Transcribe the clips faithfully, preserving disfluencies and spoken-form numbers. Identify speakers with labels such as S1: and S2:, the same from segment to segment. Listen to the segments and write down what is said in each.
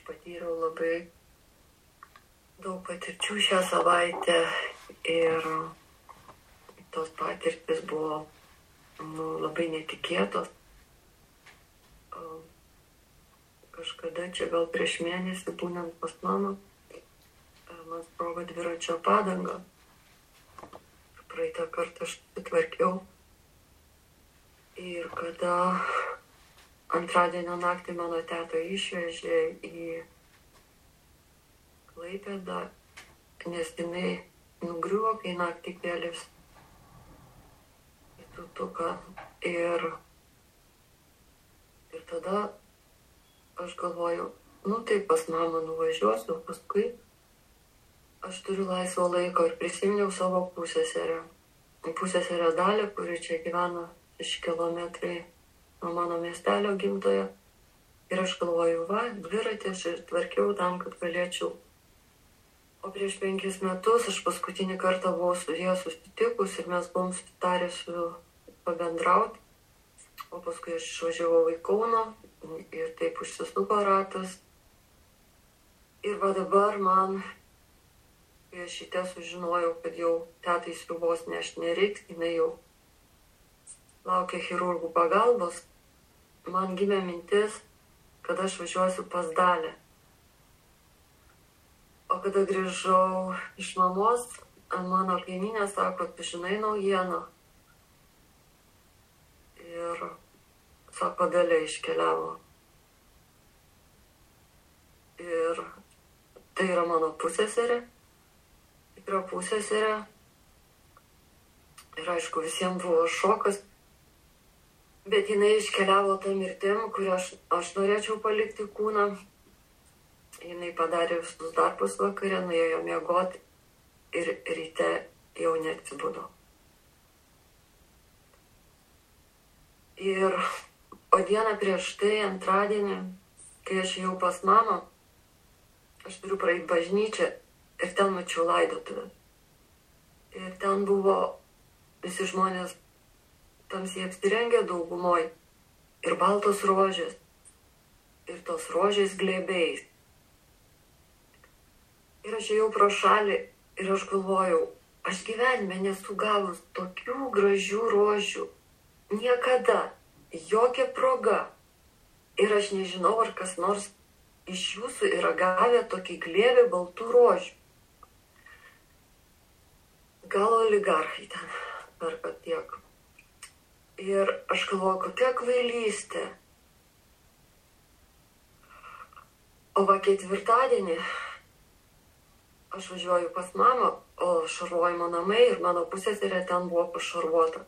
S1: patyriau labai daug patirčių šią savaitę ir tos patirtis buvo nu, labai netikėtos. Kažkada čia gal prieš mėnesį būnant pas mamą, man sprogo dviračio padanga. Praeitą kartą aš sutvarkiau. Ir kada antradienio naktį mano teta išvežė į Klaipėdą, nes jinai nugriuvo, kai naktį kėlės į tutuką. Ir, ir tada aš galvoju, nu tai pas mamą nuvažiuosiu, paskui aš turiu laisvo laiko ir prisiminiau savo pusseserę. Pusseserę Dalį, kuri čia gyvena iš kilometrai nuo mano miestelio gimtoje. Ir aš galvoju, va, dviratį aš ir tvarkiau tam, kad galėčiau. O prieš penkis metus aš paskutinį kartą buvau su jie susitikus ir mes buvom susitarę su pabendrauti. O paskui aš išvažiavau į Kauną ir taip užsisuko ratas. Ir va dabar man, kai aš šitą sužinojau, kad jau tetai sriubos nešti nereiks, jinai jau laukia chirurgų pagalbos, man gimė mintis, kad aš važiuosiu pas Dalę. O kada grįžau iš mamos, mano kaimynė sako, tu žinai naujieną. Ir sako, Dalė iškeliavo. Ir tai yra mano pusseserė, tikra pusseserė. Ir aišku, visiems buvo šokas. Bet jinai iškeliavo tą mirtim, kurį aš, aš norėčiau palikti kūną. Jinai padarė visus darbus vakarė, nuėjo miegoti ir ryte jau neatsibudo. Ir o dieną prieš tai, antradienį, kai aš jau pas mamą, aš turiu praeiti bažnyčią ir ten mačiau laidotuvę. Ir ten buvo visi žmonės tamsiai apsirengę daugumoj ir baltos rožės, ir tos rožės glėbiais. Ir aš ėjau pro šalį ir aš galvojau, aš gyvenime nesu gavus tokių gražių rožių. Niekada, jokia proga. Ir aš nežinau, ar kas nors iš jūsų yra gavę tokį glėbį baltų rožių. Gal oligarchai ten perka tiek. Ir aš galvoju, kokia kvailystė. O va ketvirtadienį aš važiuoju pas mamą, o šarvojimo namai ir mano pusseserė ten buvo pašarvota.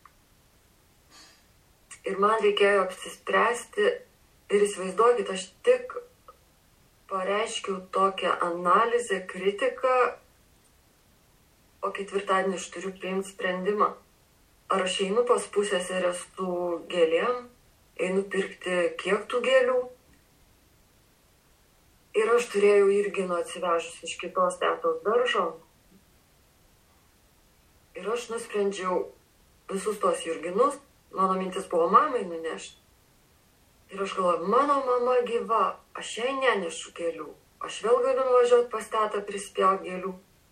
S1: Ir man reikėjo apsispręsti ir įsivaizduokit, aš tik pareiškiau tokią analizę, kritiką, o ketvirtadienį aš turiu priimti sprendimą. Ar aš einu pas pusseserę su gėlėm, einu pirkti kiek tų gėlių. Ir aš turėjau irgi nu atsivežus iš kitos tetos daržo. Ir aš nusprendžiau visus tos jurginus, mano mintis buvo mamai nunešti. Ir aš galvoju, mano mama gyva, aš jai nenešu gėlių. Aš vėl galiu nuvažiuoti pas tetą prispjauti gėlių.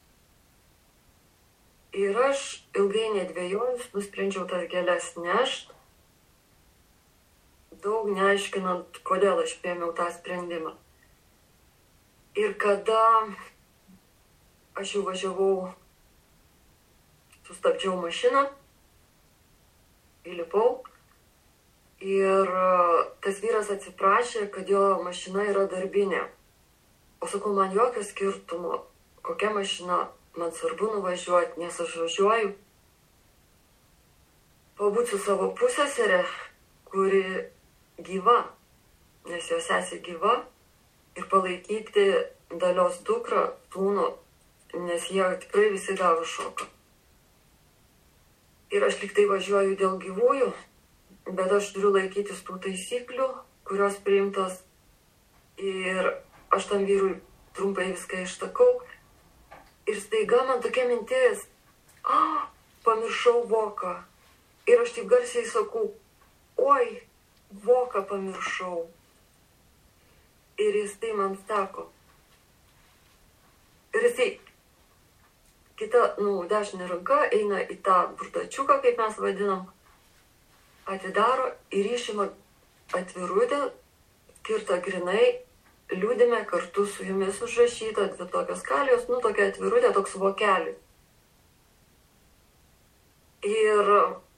S1: Ir aš ilgai nedvėjojus nusprendžiau tas gėles nešti, daug neaiškinant, kodėl aš priėmiau tą sprendimą. Ir kada aš jau važiavau, sustabdžiau mašiną, įlipau ir tas vyras atsiprašė, kad jo mašina yra darbinė. O sakau, man jokio skirtumo, kokia mašina, man svarbu nuvažiuoti, nes aš važiuoju pabūti su savo pusseserė, kuri gyva, nes jos sesė gyva. Ir palaikyti Dalios dukrą, sūnų, nes jie tikrai visi gavo šoką. Ir aš lyg tai važiuoju dėl gyvųjų, bet aš turiu laikytis tų taisyklių, kurios priimtos. Ir aš tam vyrui trumpai viską ištakau. Ir staiga man tokia mintis, a, pamiršau voką. Ir aš taip garsiai sakau, oi, voką pamiršau. Ir jis tai man sako. Ir jisai kita, nu, dešinė ranka eina į tą burtačiuką, kaip mes vadinam, atidaro ir išima atvirutę, skirtą grinai, liūdime kartu su jumis užrašyta, dvi tokios kalijos, nu, tokia atvirutė, toks vokelis. Ir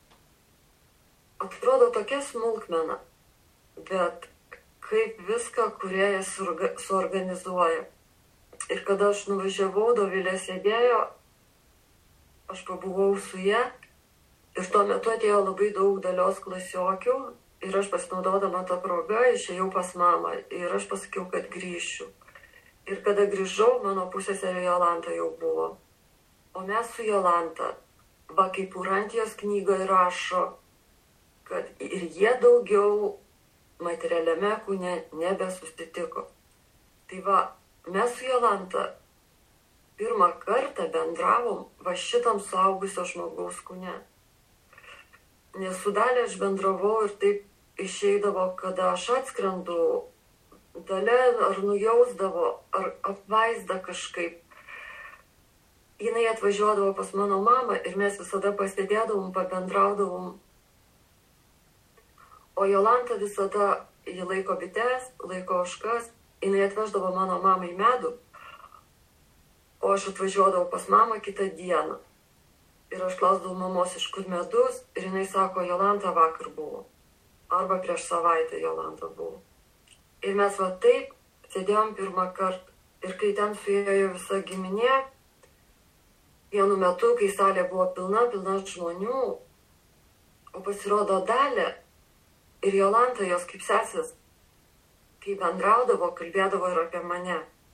S1: atrodo tokia smulkmena, bet kaip viską kūrėjas suorganizuoja. Ir kada aš nuvažiavau, Dovilė sėdėjo, aš pabuvau su ją ir tuo metu atėjo labai daug Dalios klasiokių ir aš pasinaudodama tą progą išėjau pas mamą ir aš pasakiau, kad grįšiu. Ir kada grįžau, mano pusseserė Jolanta jau buvo. O mes su Jolanta, va kaip Urantijos knygoje rašo, kad ir jie daugiau materialiame kūne nebesusitiko. Tai va, mes su Jolanta pirmą kartą bendravom va šitam suaugusio žmogaus kūne. Nes su Dalia aš bendravau ir taip išeidavo, kada aš atskrendu, Dalia ar nujausdavo, ar apvaizda kažkaip. Jinai atvažiuodavo pas mano mamą ir mes visada pasėdėdavom, pabendraudavom. O Jolanta visada, ji laiko bites, laiko ožkas, jinai atveždavo mano mamai medų, o aš atvažiuodavau pas mamą kitą dieną. Ir aš klausdavau mamos, iš kur medus, ir jinai sako, Jolanta vakar buvo. Arba prieš savaitę Jolanta buvo. Ir mes va taip sėdėjom pirmą kartą. Ir kai ten suėjo visa giminė, vienu metu, kai salė buvo pilna, pilna žmonių, o pasirodo Dalia ir Jolanta, jos kaip sesis, kai bendraudavo, kalbėdavo ir apie mane.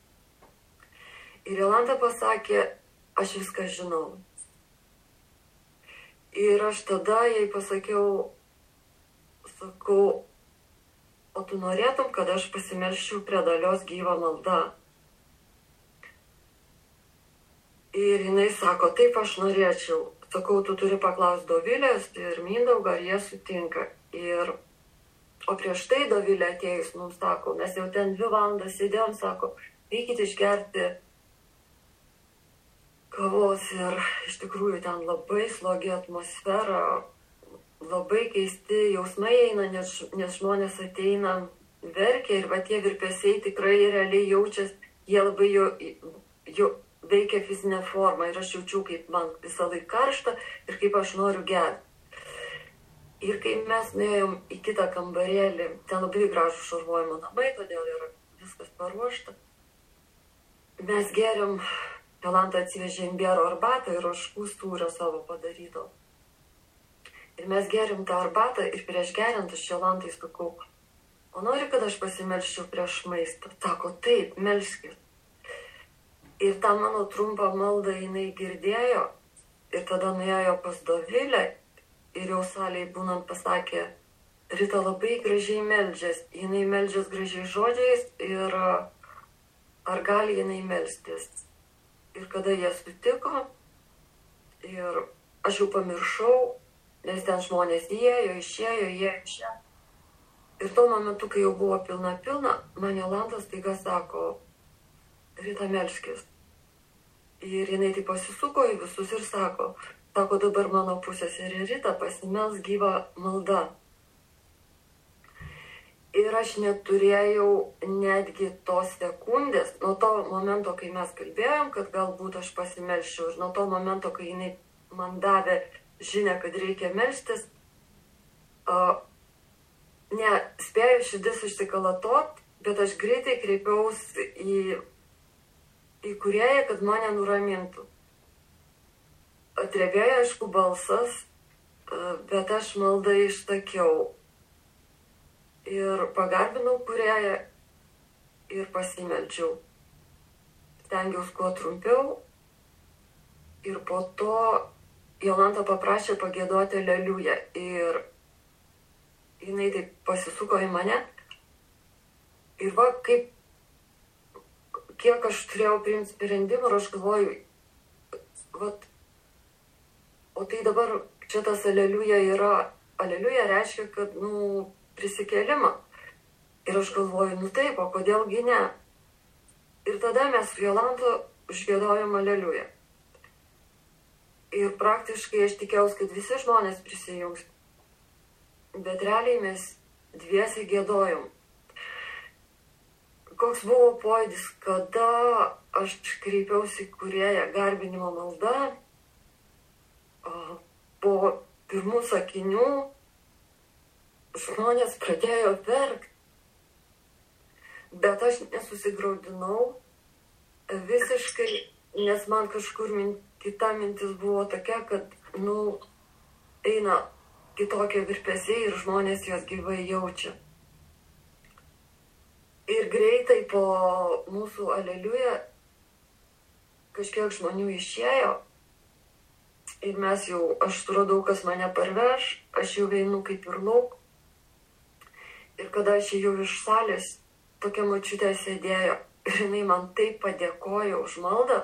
S1: Ir Jolanta pasakė, aš viską žinau. Ir aš tada jai pasakiau, sakau, o tu norėtum, kad aš pasimelščiau prie Dalios gyvą maldą? Ir jinai sako, taip aš norėčiau. Sakau, tu turi paklausti Dovilės ir Mindaugą, ar jie sutinka. Ir, o prieš tai Dovilė atėjus mums sako, mes jau ten dvi valandas sėdėjom, sako, reikit išgerti kavos ir iš tikrųjų ten labai slogi atmosfera, labai keisti jausmai eina, nes, nes žmonės ateina, verkia ir va tie virpesiai tikrai realiai jaučias, jie labai jo, jo veikia fizinę formą ir aš jaučiu, kaip man visą laiką karšta ir kaip aš noriu gerti. Ir kai mes nuėjom į kitą kambarėlį, ten labai gražų šarvojimo namai, todėl yra viskas paruošta, mes geriam. Jolanta atsivežė imbiero arbatą ir ožkų sūrio savo padaryto. Ir mes gerim tą arbatą ir prieš geriant aš Jolantai sakau, o nori, kad aš pasimelščiau prieš maistą? Sako, taip, melskis. Ir tą mano trumpą maldą jinai girdėjo ir tada nuėjo pas Dovilę ir jau salėje būnant pasakė, Rita labai gražiai meldžias, jinai meldžias gražiai žodžiais ir ar gali jinai melstis? Ir kada jie sutiko, ir aš jau pamiršau, nes ten žmonės įėjo, išėjo, jie išėjo. Ir tuo momentu, kai jau buvo pilna pilna, man Jolanta staiga sako, Rita melskis. Ir jinai taip pasisuko į visus ir sako, sako dabar mano pusseserė Rita pasimels gyvą maldą. Ir aš neturėjau netgi tos sekundės, nuo to momento, kai mes kalbėjom, kad galbūt aš pasimelščiau, ir nuo to momento, kai jinai man davė žinią, kad reikia melstis, uh, ne, spėjo širdis išsikalatot, bet aš greitai kreipiausi į, į kūrėją, kad mane nuramintų. Atrebėjo, aišku, balsas, uh, bet aš maldą ištakiau. Ir pagarbinau kūrėją ir pasimeldžiau. Stengiausi kuo trumpiau ir po to Jolanta paprašė pagėduoti Aleliuja ir jinai taip pasisuko į mane ir va kaip kiek aš turėjau priimti sprendimą ir aš galvoju, vat, o tai dabar čia tas Aleliuja yra, Aleliuja reiškia, kad, nu, prisikėlimą. Ir aš galvoju, nu taip, o kodėlgi ne? Ir tada mes su Jolanta užgiedojom Aleliuja. Ir praktiškai aš tikėjausi, kad visi žmonės prisijungs. Bet realiai mes dviesi giedojom. Koks buvo pojūdis, kada aš kreipiausi Kūrėją garbinimo malda, po pirmų sakinių žmonės pradėjo verkti. Bet aš nesusigraudinau visiškai, nes man kažkur min, kita mintis buvo tokia, kad, nu, eina kitokie virpesiai ir žmonės juos gyvai jaučia. Ir greitai po mūsų Aleliuja kažkiek žmonių išėjo ir mes jau, aš suradau, kas mane parveš, aš jau einu kaip ir lauk. Ir kada aš jau iš salės, tokia močiutė sėdėjo ir jinai man taip padėkojo už maldą.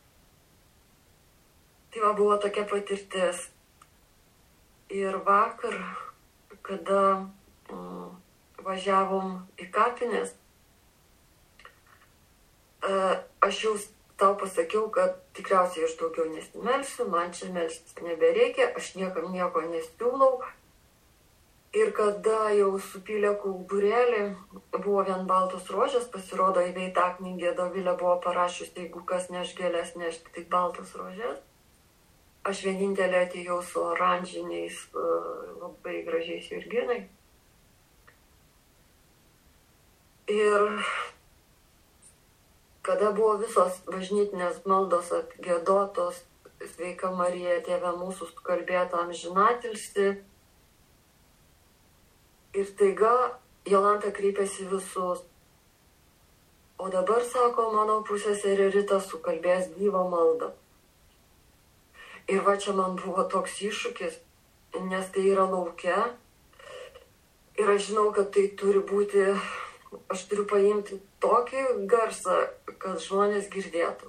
S1: Tai va buvo tokia patirtis. Ir vakar, kada mm, važiavom į kapines, aš jau tau pasakiau, kad tikriausiai aš daugiau nesimelsiu, man čia melstis nebereikia, aš niekam nieko nesiūlau. Ir kada jau supylė kauburėlį, buvo vien baltos rožės, pasirodo į veitaknygę Dovilė buvo parašiusi, jeigu kas neš gėlės, nešti tik baltas rožės. Aš vienintelė atėjau su oranžiniais, labai gražiais virginai. Ir kada buvo visos bažnytinės maldos atgiedotos, Sveika Marija, Tėve mūsų sukalbėta amžinatilsi, ir taiga Jolanta kreipėsi visus. O dabar, sako, mano pusseserė Rita sukalbės gyvą maldą. Ir va čia man buvo toks iššūkis, nes tai yra lauke. Ir aš žinau, kad tai turi būti, aš turiu paimti tokį garsą, kad žmonės girdėtų.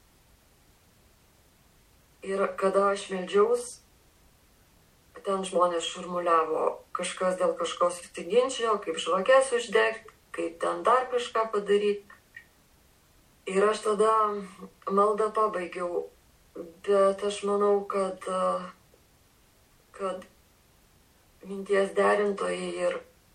S1: Ir kada aš meldžiaus, ten žmonės šurmuliavo, kažkas dėl kažko susiginčijo, kaip žvakės uždegti, kaip ten dar kažką padaryti. Ir aš tada maldą pabaigiau, bet aš manau, kad, kad minties derintojai ir,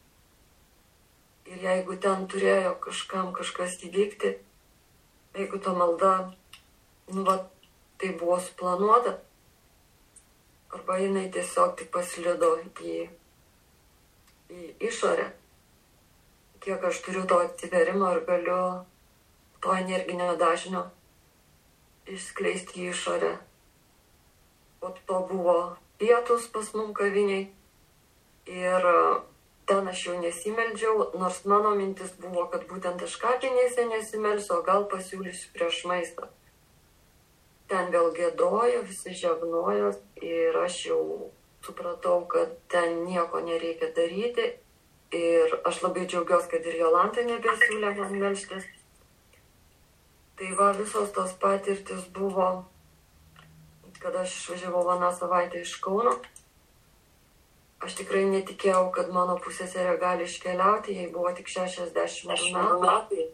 S1: ir jeigu ten turėjo kažkam kažkas įvykti, jeigu ta malda, nu va, tai buvo suplanuota, arba jinai tiesiog tik paslido į, į išorę. Kiek aš turiu to atsiverimo ir galiu to energinio dažnio išskleisti į išorę. Po to buvo pietus pas mum kaviniai ir ten aš jau nesimeldžiau, nors mano mintis buvo, kad būtent aš kapinėse nesimelsiu, o gal pasiūlysiu prieš maistą. Ten vėl gėdojo, visi žegnojo ir aš jau supratau, kad ten nieko nereikia daryti. Ir aš labai džiaugiuosi, kad ir Jolanta nebesiūlė man melstis. Tai va, visos tos patirtis buvo, kada aš išvažiavau vieną savaitę iš Kauno. Aš tikrai netikėjau, kad mano pusseserė gali iškeliauti, jai buvo tik šešiasdešimt metų.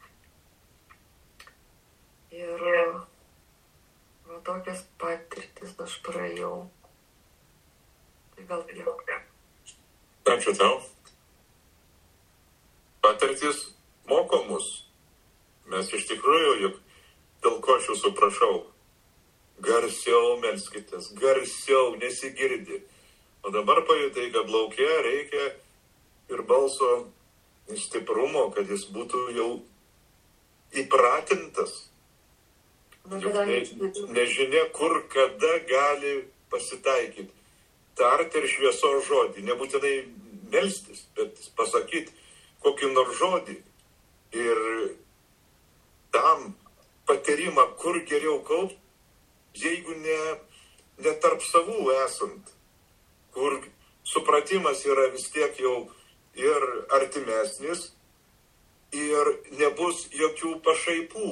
S1: Ir va, tokias patirtis aš praėjau. Tai gal tiek.
S2: Ačiū tau. Patirtis moko mus. Mes iš tikrųjų, juk dėl ko aš jūsų prašau, garsiau melskitės, garsiau nesigirdi. O dabar pajutai, kad lauke reikia ir balso stiprumo, kad jis būtų jau įpratintas. Juk ne, nežinia, kur, kada gali pasitaikyti. Tarti ir šviesos žodį, nebūtinai melstis, bet pasakyti kokį nors žodį. Ir tam patyrimą, kur geriau kaupti, jeigu ne, ne tarp savų esant, kur supratimas yra vis tiek jau ir artimesnis, ir nebus jokių pašaipų.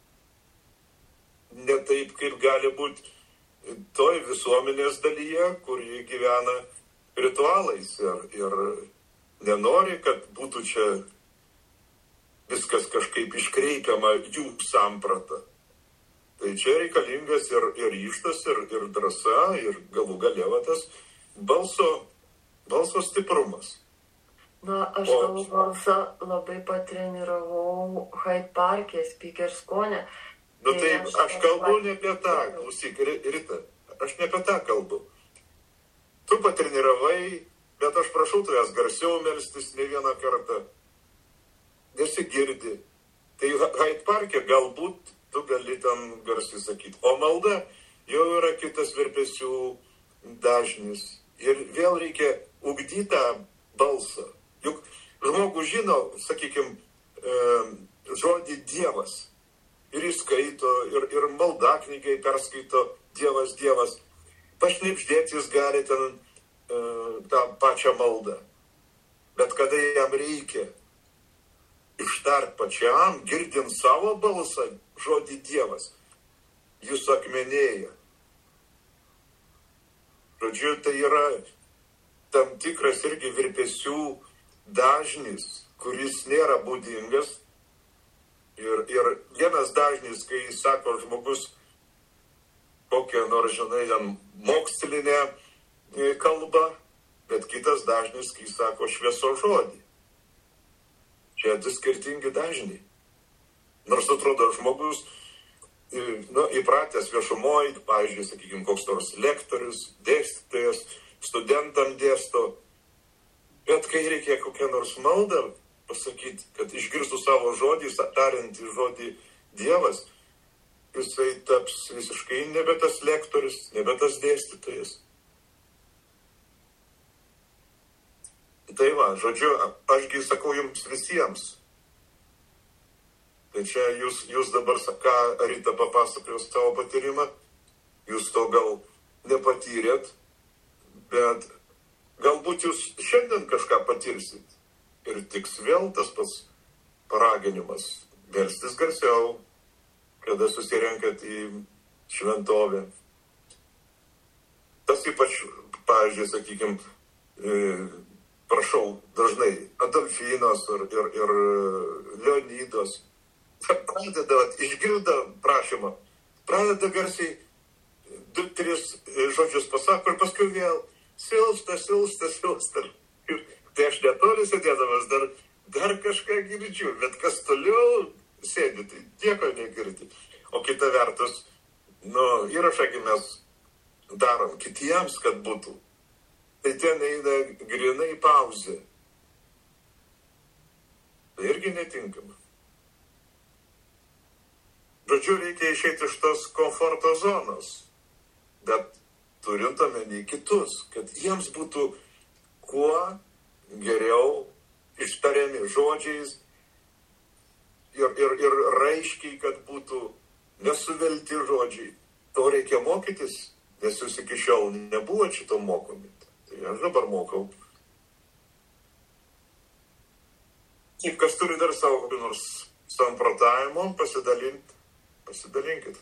S2: Ne taip, kaip gali būti toj visuomenės dalyje, kur jie gyvena ritualais ir, ir nenori, kad būtų čia kažkaip iškreipiama jų samprata. Tai čia reikalingas ir, ir ryžtas, ir, ir drąsa, ir galų galėvatas balso, balso stiprumas.
S1: Na, aš o... savo balsą labai patreniravau Hyde Parke, Speakers Cone.
S2: Nu tai aš, aš kalbu ne apie tą, klausyk, Rita, aš ne apie tą kalbu. Tu patreniravai, bet aš prašau tavęs garsiau melstis ne vieną kartą. Nesigirdi. Tai Hyde Parke galbūt tu gali ten garsiai sakyti. O malda jau yra kitas virpesių dažnis. Ir vėl reikia ugdyti tą balsą. Juk žmogus žino, sakykime, žodį Dievas. Ir jis skaito, ir, ir maldaknygai perskaito Dievas, Dievas. Pašnipždėti jis gali ten e, tą pačią maldą. Bet kada jam reikia ištart pačiam, girdint savo balsą, žodį Dievas, jis akmenėja. Žodžiu, tai yra tam tikras irgi virpesių dažnis, kuris nėra būdingas. Ir, ir vienas dažnis, kai sako žmogus kokią nors, žinai, mokslinę kalbą, bet kitas dažnis, kai sako švieso žodį. Čia du skirtingi dažniai. Nors atrodo žmogus, nu, įpratęs viešumoj, pavyzdžiui, sakykime, koks nors lektorius, dėstytojas, studentam dėsto, bet kai reikia kokią nors maldą pasakyti, kad išgirstų savo žodį, tariantį žodį Dievas, jisai taps visiškai nebe tas lektorius, nebe tas dėstytojas. Tai va, žodžiu, ašgi sakau jums visiems. Tai čia jūs, jūs dabar, ką Rita papasakojo savo patyrimą, jūs to gal nepatyrėt, bet galbūt jūs šiandien kažką patirsit. Ir tiks vėl tas pats paraginimas, melstis garsiau, kada susirenkat į šventovę. Tas ypač, pavyzdžiui, sakykime, prašau, dažnai Adolfinos ir, ir, ir Leonidos pradeda, išgirda prašymą, pradeda garsiai du, tris žodžius pasako ir paskui vėl silsta, silsta, silsta. Ir tai aš netoli sėdėdamas dar, dar kažką girdžiu, bet kas toliau sėdi, tai nieko negirdi. O kita vertus, nu, įrašągi mes darom kitiems, kad būtų. Tai ten eina grinai pauzė. Tai irgi netinkama. Žodžiu, reikia išeiti iš tos komforto zonos, bet turint omeny kitus, kad jiems būtų kuo geriau ištariami žodžiais ir, ir, ir raiškiai, kad būtų nesuvelti žodžiai. To reikia mokytis, nes jūs iki šiol nebuvo šito mokomi. Tai aš dabar mokau. Kaip kas turi dar savo kokį nors samprotavimą, pasidalint, pasidalinkit.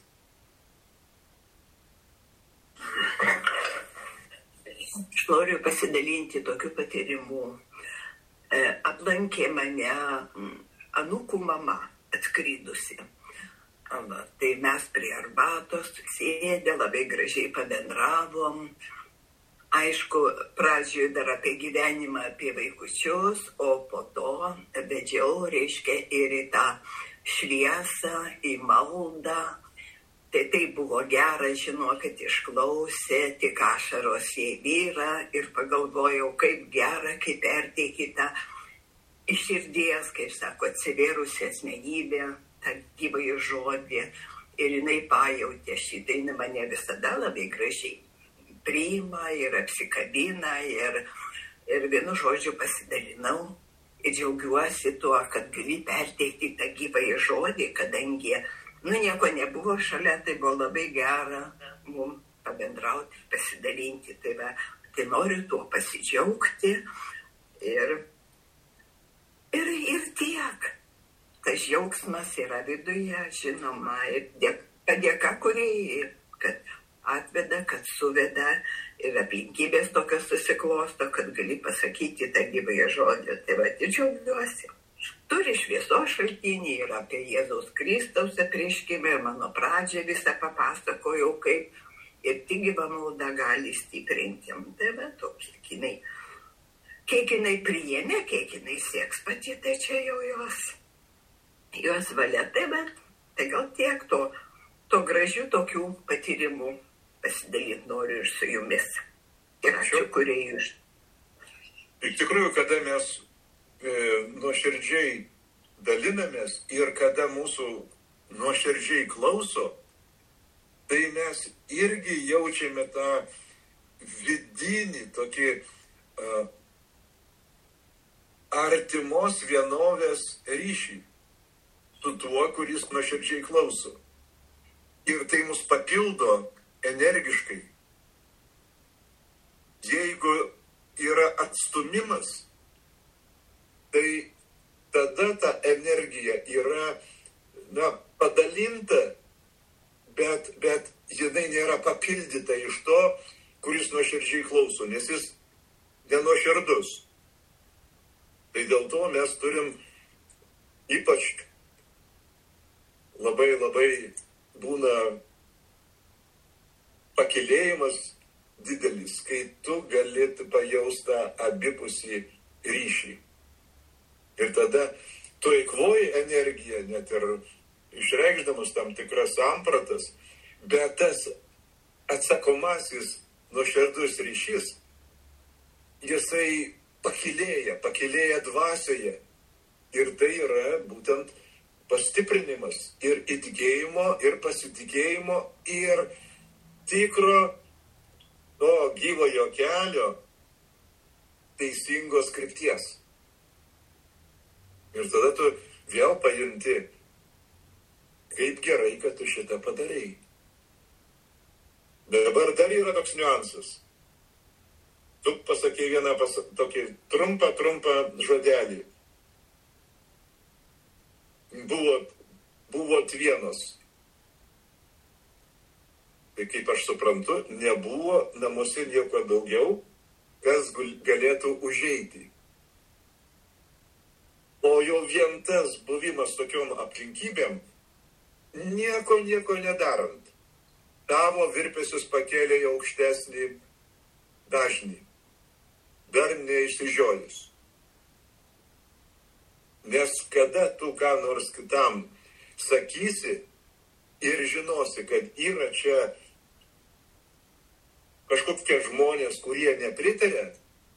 S3: Aš noriu pasidalinti tokiu patyrimu. E, aplankė mane anūkų mama atskridusi. Va, tai mes prie arbatos sėdė, labai gražiai pabendravom. Aišku, pradžioje dar apie gyvenimą, apie vaikučius, o po to vedžiau, reiškia, ir į tą šviesą, į maldą. Tai tai buvo gera, žinokit, išklausė, tik ašaros jai vyra ir pagalvojau, kaip gera, kaip perteikita iš širdies, kaip sako, atsivėrusi asmenybė, tą gyvąjį žodį. Ir jinai pajautė šitą, jinai mane visada labai gražiai priima ir apsikabina ir, ir vienu žodžiu pasidalinau ir džiaugiuosi tuo, kad gali perteikti tą gyvąjį žodį, kadangi, nu, nieko nebuvo šalia, tai buvo labai gera mums pabendrauti, pasidalinti. Tai, va, tai noriu tuo pasidžiaugti ir, ir, ir tiek. Tas džiaugsmas yra viduje, žinoma, ir dėka, dėka kuriai, kad atveda, kad suveda ir aplinkybės tokios susiklosto, kad gali pasakyti tą gyvąją žodį. Tai va, džiaugiuosi. turi šviesos šaltinį ir apie Jėzaus Kristaus apreiškimą ir mano pradžią visą papasakojau, kaip ir tik gyva malda gali stiprinti. Tai va, toks, jinai, kiek jinai priėmė, kiek jinai sieks pati, tai čia jau jos, jos valia. Tai va, tai gal tiek to, to gražių tokių patyrimų pasidalinti noriu ir su jumis. Ir ačiū, kurie jūs.
S2: Iš tikrųjų, kada mes e, nuoširdžiai dalinamės ir kada mūsų nuoširdžiai klauso, tai mes irgi jaučiame tą vidinį tokį uh, artimos vienovės ryšį su tuo, kuris nuoširdžiai klauso. Ir tai mus papildo energiškai. Jeigu yra atstumimas, tai tada ta energija yra, na, padalinta, bet, bet jinai nėra papildyta iš to, kuris nuoširdžiai klauso, nes jis nenuoširdus. Tai dėl to mes turim ypač labai labai būna pakilėjimas didelis, kai tu galėtum pajausti abipusį ryšį. Ir tada tu eikvoji energiją, net ir išreikšdamas tam tikras sampratas, bet tas atsakomasis nuoširdus ryšys, jisai pakilėja, pakilėja dvasioje. Ir tai yra būtent pastiprinimas ir įtikėjimo, ir pasitikėjimo, ir tikro to gyvojo kelio teisingos krypties. Ir tada tu vėl pajunti, kaip gerai, kad tu šitą padarei. Dabar dar yra toks niuansas. Tu pasakei vieną pas, tokį trumpą, trumpą žodelį. Buvo, buvo vienos. Tai kaip aš suprantu, nebuvo namuose nieko daugiau, kas galėtų užeiti. O jau vien tas buvimas tokiom aplinkybėm, nieko, nieko nedarant, tavo virpesius pakėlė į aukštesnį dažnį, dar neišsižiojus. Nes kada tu ką nors kitam sakysi ir žinosi, kad yra čia kažkokie žmonės, kurie nepritarė,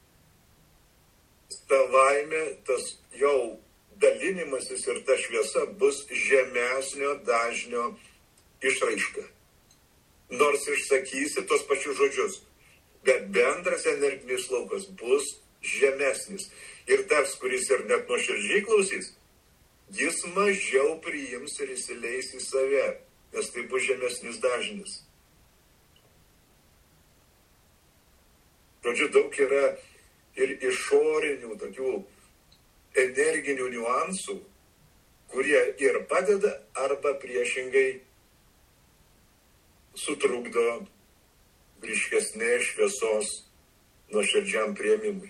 S2: savaime tas jau dalinimasis ir ta šviesa bus žemesnio dažnio išraiška. Nors išsakysi tos pačius žodžius, bet bendras energinis laukas bus žemesnis. Ir tas, kuris ir net nuoširdžiai klausys, jis mažiau priims ir įsileis į save, nes tai bus žemesnis dažnis. Žodžiu, daug yra ir išorinių tokių energinių niuansų, kurie ir padeda arba priešingai sutrukdo ryškesnės šviesos nuoširdžiam priėmimui.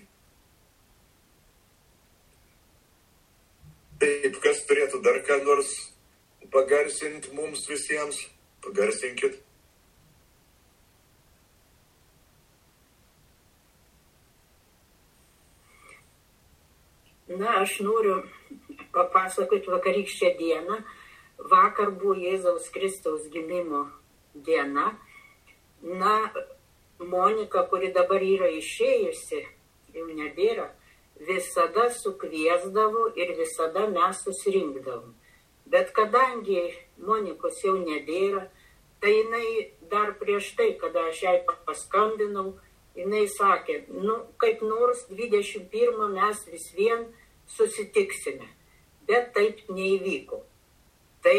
S2: Taip, kas turėtų dar ką nors pagarsinti mums visiems? Pagarsinkit.
S4: Na, aš noriu papasakoti vakarykščią dieną. Vakar buvo Jėzaus Kristaus gimimo diena. Na, Monika, kuri dabar yra išėjusi, jau nebėra, visada sukviesdavo ir visada mes susirinkdavom. Bet kadangi Monikos jau nebėra, tai jinai dar prieš tai, kada aš jai paskambinau, jinai sakė, nu, kaip nors dvidešimt pirmą mes vis vien susitiksime. Bet taip neįvyko. Tai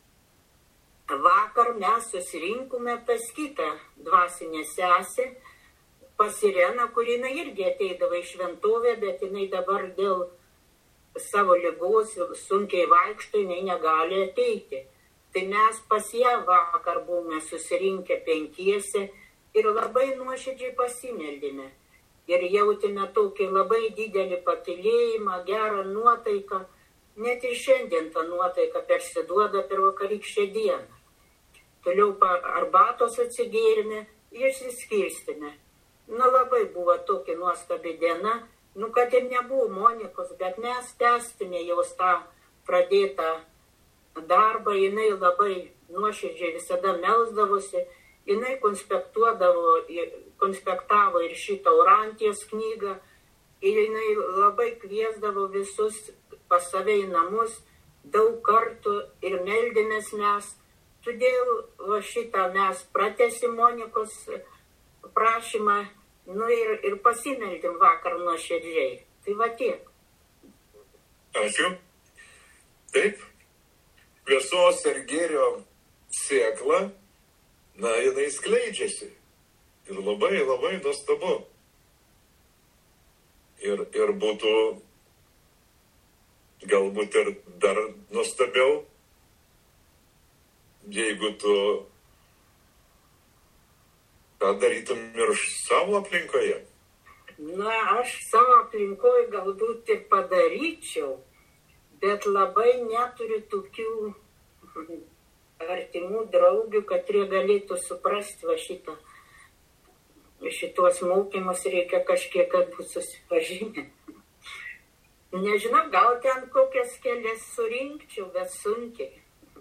S4: vakar mes susirinkome pas kitą dvasinę sesę, pas Ireną, kuri jinai irgi ateidavo į šventovę, bet jinai dabar dėl savo ligos sunkiai vaikšto, jinai negali ateiti. Tai mes pas ją vakar buvome susirinkę penkiese ir labai nuoširdžiai pasimeldėme. Ir jautėme tokį labai didelį pakilėjimą, gerą nuotaiką. net ir šiandien ta nuotaika persiduoda per vakarykščią dieną. Toliau arbatos atsigėrime ir išsiskirstime. Na labai buvo tokia nuostabi diena, nu kad ir nebuvo Monikos, bet mes tęstume jau tą pradėtą darbą, jinai labai nuoširdžiai visada melsdavosi, jinai konspektuodavo, konspektavo ir šitą Urantijos knygą, ir jinai labai kviesdavo visus pas save į namus daug kartų ir meldėmės mes. Todėl va šitą mes pratęsim Monikos prašymą, nu ir, ir pasimeldėm vakar nuoširdžiai. Tai va tiek.
S2: Ačiū. Taip, šviesos ir gėrio sėkla, na, jinai skleidžiasi. Ir labai, labai nuostabu. Ir, ir būtų galbūt ir dar nuostabiau, jeigu tu tą darytum ir savo aplinkoje.
S4: Na, aš savo aplinkoje galbūt ir padaryčiau, bet labai neturiu tokių artimų draugių, kad jie galėtų suprasti va šitą. Šitos mokymus reikia kažkiek, kad būtų susipažinę. Nežinau, gal ten kokias kelias surinkčiau, bet sunkiai.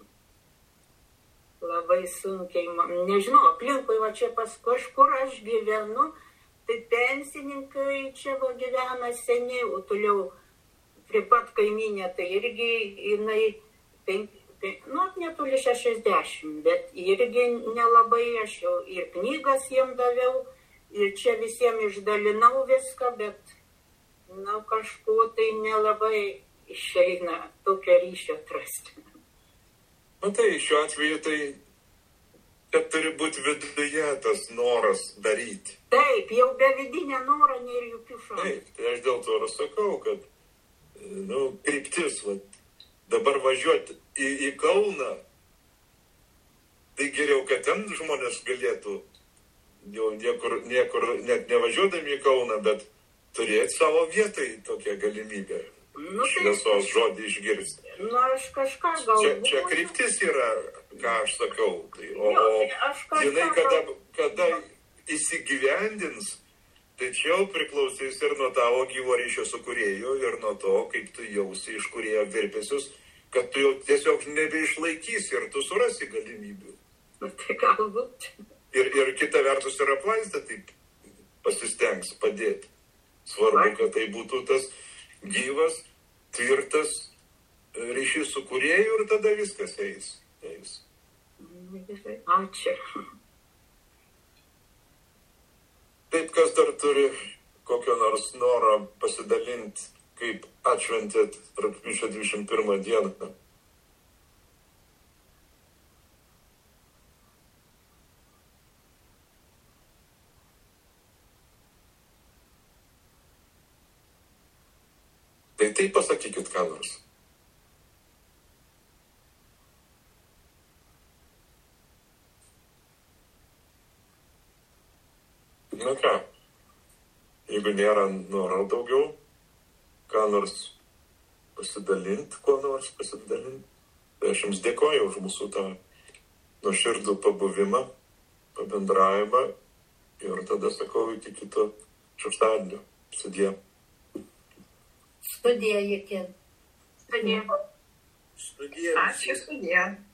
S4: Labai sunkiai. Nežinau, aplinkui va čia pas kažkur aš gyvenu, tai pensininkai čia va gyvena seniai, o toliau prie pat kaiminė, tai irgi jinai, penk, penk, nu, netoli šešiasdešimt, bet irgi nelabai, aš jau ir knygas jiem daviau, ir čia visiems išdalinau viską, bet, na, kažko tai nelabai išeina tokio ryšio atrasti.
S2: Na tai šiuo atveju tai, kad turi būti viduje tas noras daryti.
S4: Taip, jau be vidinė nora nėra jokių šansų.
S2: Taip, tai aš dėl to ir sakau, kad, nu, kryptis, va, dabar važiuoti į, į Kauną, tai geriau, kad ten žmonės galėtų jau niekur, niekur net nevažiuodami į Kauną, bet turėti savo vietai tokią galimybę. Nu, šviesos žodį išgirsti.
S4: Nu, aš kažką galvoju.
S2: Čia, čia kryptis yra, ką aš sakau. Tai, o jo, tai jinai, kada, kada įsigyvendins, tai čia jau priklausys ir nuo tavo gyvo ryšio su kūrėju, ir nuo to, kaip tu jausi iš kūrėjo virpesius, kad tu jau tiesiog nebeišlaikysi ir tu surasi galimybių.
S4: Nu, tai galbūt.
S2: Ir, ir kita vertus ir apvaizda taip pasistengs padėti. Svarbu, kad tai būtų tas gyvas, tvirtas ryšys su kūrėju ir tada viskas eis. eis.
S4: Ačiū.
S2: Taip, kas dar turi kokio nors norą pasidalinti, kaip atšventėt rugpjūčio dvidešimt pirmą dieną. Tai taip pasakykit ką nors. Na ką, jeigu nėra noro daugiau, ką nors pasidalinti, kuo nors pasidalinti, tai aš jums dėkoju už mūsų tą nuoširdų pabuvimą, pabendravimą ir tada sakau iki kito šeštadienio. Sudie.
S1: Studija, Jekė.
S4: Studija.
S3: Ačiū, studija.